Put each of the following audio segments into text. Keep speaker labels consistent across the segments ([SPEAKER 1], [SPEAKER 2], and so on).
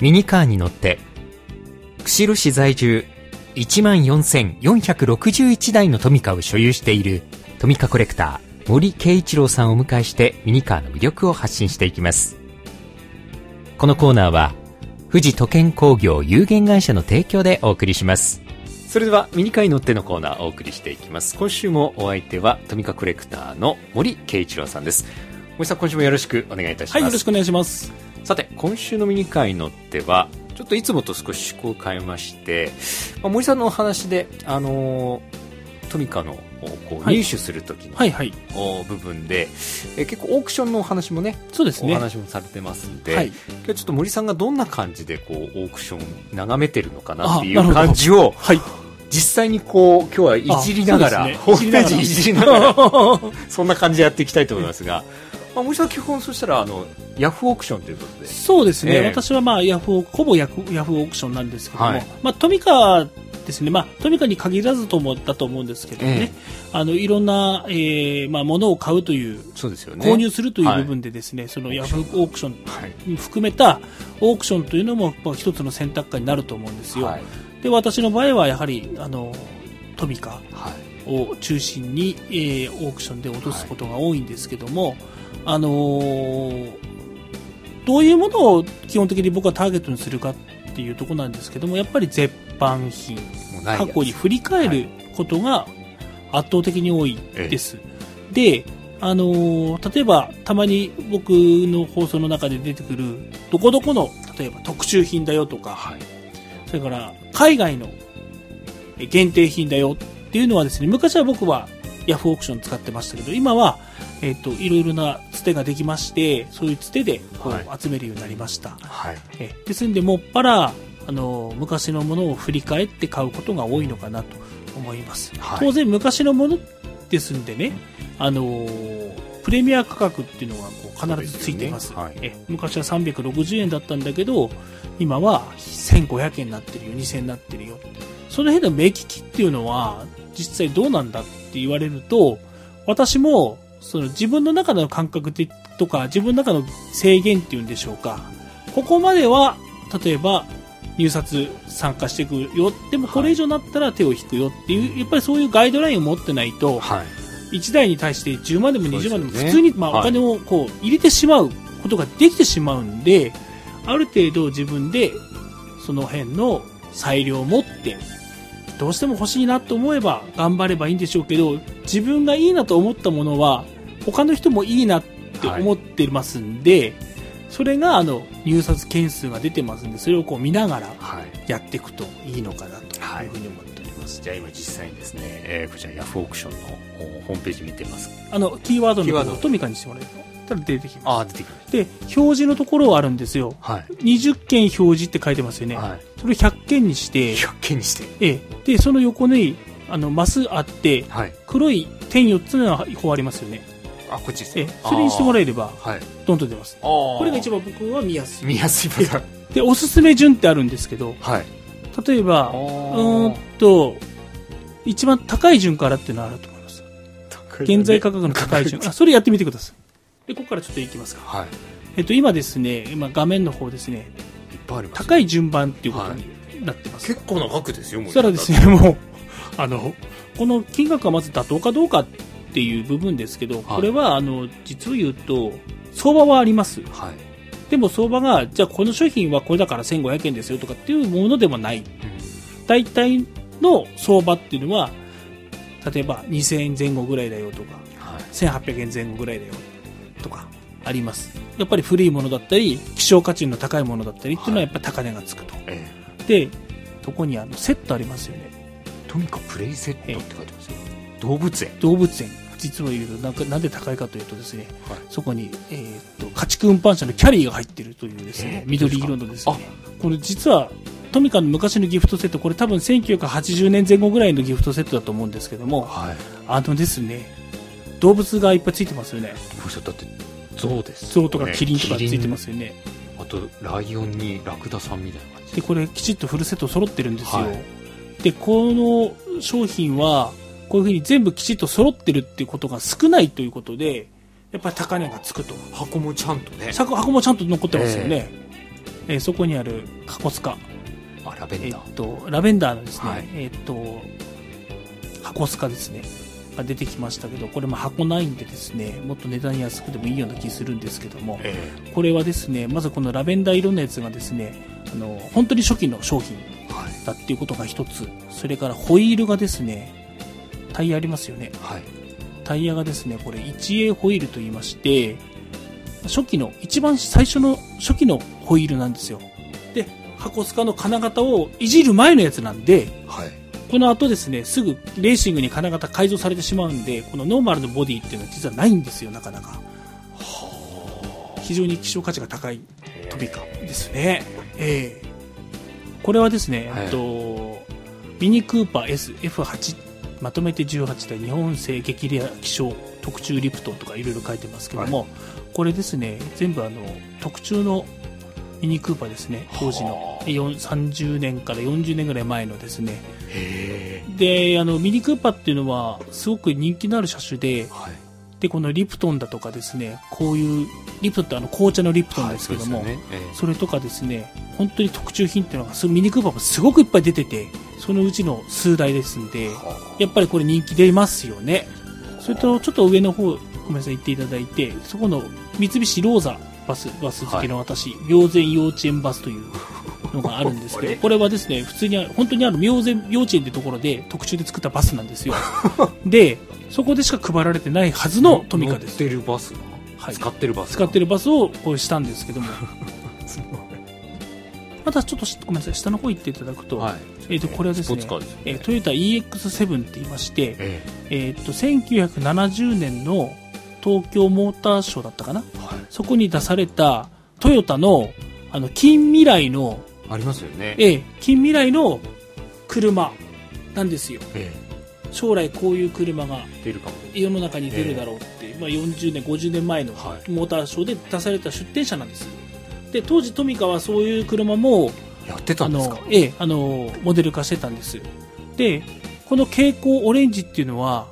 [SPEAKER 1] ミニカーに乗って釧路市在住14,461台のトミカを所有しているトミカコレクター森圭一郎さんをお迎えしてミニカーの魅力を発信していきます。このコーナーは富士都建工業有限会社の提供でお送りします。それではミニカーに乗ってのコーナーをお送りしていきます。今週もお相手はトミカコレクターの森圭一郎さんです。森さん、今週もよろしくお願いいたします。
[SPEAKER 2] はい、よろしくお願いします。
[SPEAKER 1] さて、今週のミニカーに乗ってはちょっといつもと少し趣向を変えまして、森さんのお話でトミカのこう入手するときの、部分で、結構オークションのお話もね、
[SPEAKER 2] そうですね、
[SPEAKER 1] お話もされてますんで、今日ちょっと森さんがどんな感じでこうオークションを眺めてるのかなっていう感じを、実際にこう今日はいじりながら、ホームページいじりながらそんな感じでやっていきたいと思いますが、森さん基本そしたらヤフーオークションということで。
[SPEAKER 2] そうですね、私はほぼヤフーオークションなんですけども、トミカですね、トミカに限らずだと思うんですけどね、いろんな、物を買うという、
[SPEAKER 1] そうですよね、
[SPEAKER 2] 購入するという部分でですね、そのヤフーオークションに含めたオークションというのも一つの選択肢になると思うんですよ。で、私の場合はやはりトミカを中心に、オークションで落とすことが多いんですけども、どういうものを基本的に僕はターゲットにするかっていうところなんですけども、やっぱり絶版品、過去に振り返ることが圧倒的に多いです。で、例えばたまに僕の放送の中で出てくるどこどこの例えば特注品だよとか、それから海外の限定品だよっていうのはですね、昔は僕はヤフーオークション使ってましたけど、今はいろいろなつてができまして、そういうつてでこう集めるようになりました。ですんで、もっぱら昔のものを振り返って買うことが多いのかなと思います。当然昔のものですんでね、プレミア価格っていうのがこう必ずついてます。昔は360円だったんだけど、今は1500円になってるよ、2000円になってるよ。その辺の目利きっていうのは実際どうなんだって言われると、私もその自分の中の感覚とか自分の中の制限っていうんでしょうか、ここまでは例えば入札参加していくよ、でもこれ以上になったら手を引くよっていう、やっぱりそういうガイドラインを持ってないと、1台に対して10万でも20万でも普通にお金をこう入れてしまうことができてしまうんで、ある程度自分でその辺の裁量を持ってどうしても欲しいなと思えば頑張ればいいんでしょうけど、自分がいいなと思ったものは他の人もいいなって思ってますんで、それが入札件数が出てますんで、それをこう見ながらやっていくといいのかなというふうに思っております。
[SPEAKER 1] じゃあ今実際にですね、こちらヤフーオークションのホームページ見てます。
[SPEAKER 2] キーワードのところをトミカにしてもらえると出てきます。
[SPEAKER 1] 出てきます。
[SPEAKER 2] で、表示のところはあるんですよ。20件表示って書いてますよね。それを100件にして、で、その横にマスあって、黒い点4つの方ありますよね。
[SPEAKER 1] こっちですね。
[SPEAKER 2] それにしてもらえれば、どんどん出ます。これが一番僕は見やすい。
[SPEAKER 1] 見やすいパターン。
[SPEAKER 2] で、おすすめ順ってあるんですけど、例えば、一番高い順からっていうのがあると思います。現在価格の高い順。それやってみてください。で、ここからちょっといきますか。今ですね、画面の方ですね、高い順番っていうことになってます。
[SPEAKER 1] 結構な額ですよ、もう。
[SPEAKER 2] そしたらですね、もう、この金額がまず妥当かどうかっていう部分ですけど、これは実を言うと相場はあります。でも相場がじゃあこの商品はこれだから1500円ですよとかっていうものでもない。大体の相場っていうのは例えば2000円前後ぐらいだよとか、1800円前後ぐらいだよとかあります。やっぱり古いものだったり希少価値の高いものだったりっていうのはやっぱり高値がつくと。で、ここにセットありますよね。
[SPEAKER 1] トミカプレイセットって書いてますよ。
[SPEAKER 2] 動物園。実は言うとなんで高いかというとですね、そこに、家畜運搬車のキャリーが入っているというですね、緑色のですね、これ実はトミカの昔のギフトセット、これ多分1980年前後ぐらいのギフトセットだと思うんですけども、ですね、動物がいっぱいついてますよね。
[SPEAKER 1] だって象です、
[SPEAKER 2] 象とかキリンとかついてますよね。
[SPEAKER 1] あとライオンにラクダさんみたいな感じ
[SPEAKER 2] で、これきちっとフルセット揃ってるんですよ。で、この商品はこういうふうに全部きちっと揃ってるっていうことが少ないということで、やっぱり高値がつくと。
[SPEAKER 1] 箱もちゃんとね。
[SPEAKER 2] 箱もちゃんと残ってますよね。 そこにある箱スカ、
[SPEAKER 1] ラベンダー、
[SPEAKER 2] ラベンダーのですね、
[SPEAKER 1] はい、
[SPEAKER 2] 箱スカですねが出てきましたけど、これも箱ないんでですね、もっと値段安くてもいいような気するんですけども、これはですね、まずこのラベンダー色のやつがですね、本当に初期の商品だっていうことが一つ、それからホイールがですね、タイヤありますよね、はい、タイヤがですね、これ 1A ホイールと言いまして、初期の一番最初の初期のホイールなんですよ。で、箱スカの金型をいじる前のやつなんで、はい、この後ですね、すぐレーシングに金型改造されてしまうんで、このノーマルのボディっていうのは実はないんですよ、なかなか。非常に希少価値が高いトミカですね。これはですね、ミニクーパー SF8 まとめて18台日本製激レア希少特注リプトンとかいろいろ書いてますけども、はい、これですね、全部特注のミニクーパーですね、当時の30年から40年ぐらい前のですね。で、ミニクーパーっていうのはすごく人気のある車種で、はい、でこのリプトンだとかですね、こういうリプトンって紅茶のリプトンですけども、はい、それとかですね、本当に特注品っていうのがミニクーパーもすごくいっぱい出てて、そのうちの数台ですんで、やっぱりこれ人気出ますよね。それとちょっと上の方ごめんなさい言っていただいて、そこの三菱ローザバス好きの私、はい、明前幼稚園バスというのがあるんですけど、これはですね、普通に本当に明前幼稚園ってところで特注で作ったバスなんですよ。で、そこでしか配られてないはずのトミカです。
[SPEAKER 1] 乗ってるバス、はい、使ってるバス
[SPEAKER 2] をこうしたんですけども。またちょっとごめんなさい、下の方行っていただくと、はい、これはですね、トヨタ EX7 って言いまして、1970年の東京モーターショーだったかな、はい、そこに出されたトヨタの近未来の
[SPEAKER 1] ありますよね、
[SPEAKER 2] 近未来の車なんですよ。将来こういう車が世の中に出るだろうって、40年50年前のモーターショーで出された出展車なんです。で、当時トミカはそういう車も
[SPEAKER 1] やってたんですか？
[SPEAKER 2] モデル化してたんです。で、この蛍光オレンジっていうのは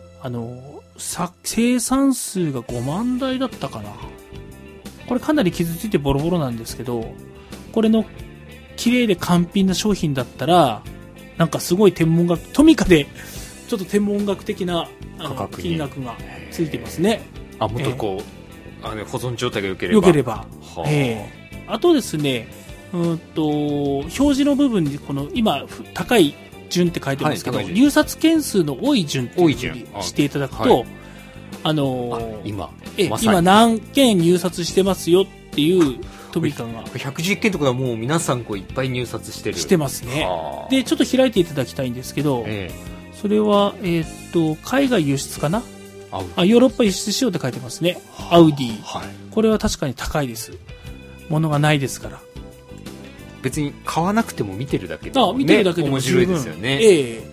[SPEAKER 2] 生産数が5万台だったかな。これかなり傷ついてボロボロなんですけど、これの綺麗で完品な商品だったら、なんかすごい天文学、トミカでちょっと天文学的な金額がついてますね。
[SPEAKER 1] もっとこう、保存状態が良ければ。
[SPEAKER 2] あとですね、表示の部分にこの今高い順って書いてますけど、入札件数の多い順っていうふうにしていただくと、今何件入札してますよっていうトミカが
[SPEAKER 1] 110件とかはもう皆さんこういっぱい入札して
[SPEAKER 2] ますね。でちょっと開いていただきたいんですけど、それは海外輸出かな、ヨーロッパ輸出しようって書いてますね。アウディ、これは確かに高いです。物がないですから。
[SPEAKER 1] 別に買わなくても見てるだけで
[SPEAKER 2] も、見てるだけでも十分
[SPEAKER 1] 面白いですよね。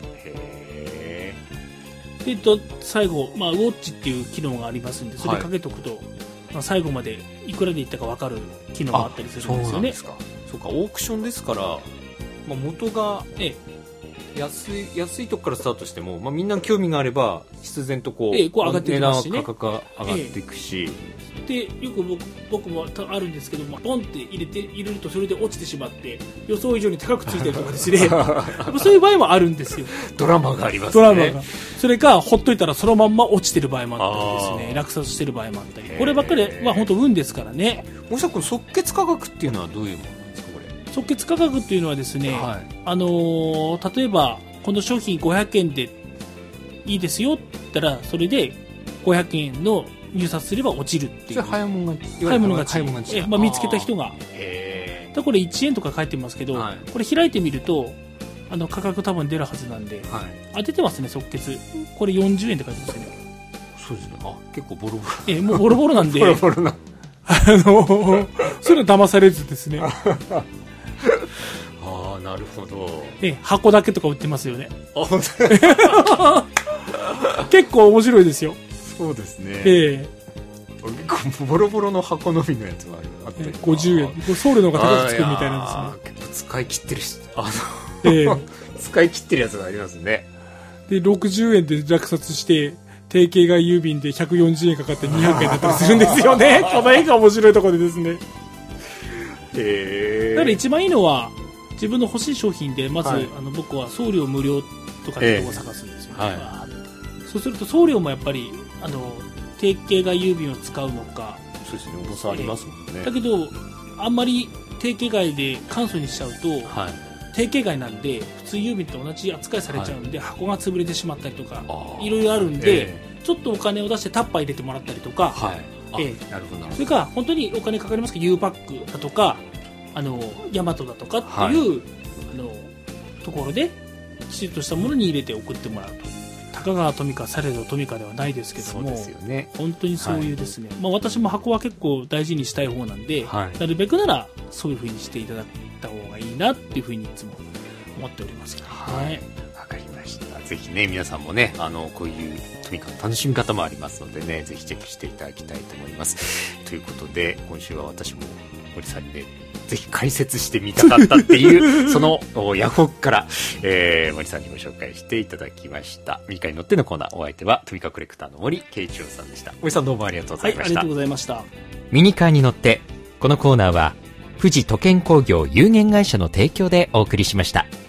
[SPEAKER 2] で最後、ウォッチっていう機能がありますんで、それかけとくと、最後までいくらでいったか分かる機能があったりするんですよね。
[SPEAKER 1] そうか、オークションですから、元が、安いとこからスタートしても、みんな興味があれば必然とこう、
[SPEAKER 2] 上がっていきますしね、
[SPEAKER 1] 値段価格が上がっていくし、
[SPEAKER 2] でよく僕もあるんですけども、ポンって入れるとそれで落ちてしまって予想以上に高くついてるとかですねそういう場合もあるんですよ。
[SPEAKER 1] ドラマがありますね。
[SPEAKER 2] ドラマが、それかほっといたらそのまんま落ちてる場合もあったりですね、落札してる場合もあったり、こればっかりは本当運ですからね。
[SPEAKER 1] もしこの即決価格っていうのはどういうものなんですか？これ
[SPEAKER 2] 即決価格っていうのはですね、例えばこの商品500円でいいですよって言ったら、それで500円の入札すれば落ちるっていう。
[SPEAKER 1] 早いもの
[SPEAKER 2] が見つけた人が。だこれ1円とか書いてますけど、これ開いてみると価格多分出るはずなんで、出てますね、即決。これ40円って書いてますよね。
[SPEAKER 1] そうですね。結構ボロボロ。
[SPEAKER 2] もうボロボロなんで。
[SPEAKER 1] ボロボロな。
[SPEAKER 2] そういうの騙されずですね。
[SPEAKER 1] なるほど。
[SPEAKER 2] 箱だけとか売ってますよね。結構面白いですよ。
[SPEAKER 1] そうですね。ボロボロの箱のみのやつがあったり、
[SPEAKER 2] 50円、ソウルの方が高くつくみたいなんですね。
[SPEAKER 1] 結構使い切ってるし、使い切ってるやつがありますね。
[SPEAKER 2] で60円で落札して定型外郵便で140円かかって200円だったりするんですよね。この絵が面白いところでですね。 だから一番いいのは自分の欲しい商品でまず、僕は送料無料とかってとこを探すんですよね、そうすると送料もやっぱり定型外郵便を使うのか、
[SPEAKER 3] そうですね、重さありますもんね。
[SPEAKER 2] だけどあんまり定型外で簡素にしちゃうと、定型外なんで普通郵便と同じ扱いされちゃうんで、箱が潰れてしまったりとかいろいろあるんで、ちょっとお金を出してタッパー入れてもらったりとか、
[SPEAKER 3] なるほど。
[SPEAKER 2] それから本当にお金かかりますけど U パックだとかヤマトだとかっていう、ところできちっとしたものに入れて送ってもらうと。たかがトミカされどトミカではないですけども、本当にそういうですね、私も箱は結構大事にしたい方なんで、なるべくならそういう風にしていただいた方がいいなっていう風にいつも思っておりますけどね。
[SPEAKER 3] わかりました。ぜひね、皆さんもね、こういうトミカの楽しみ方もありますのでね、ぜひチェックしていただきたいと思います。ということで、今週は私も森さんにね、ぜひ解説してみたかったっていうそのヤフオクから、森さんにご紹介していただきました。ミニカに乗ってのコーナー、お相手はトミカコレクターの森圭一郎さんでした。森さんどうもありがとうございました。
[SPEAKER 2] ありがとうございました。
[SPEAKER 1] ミニカーに乗って、このコーナーは富士都建工業有限会社の提供でお送りしました。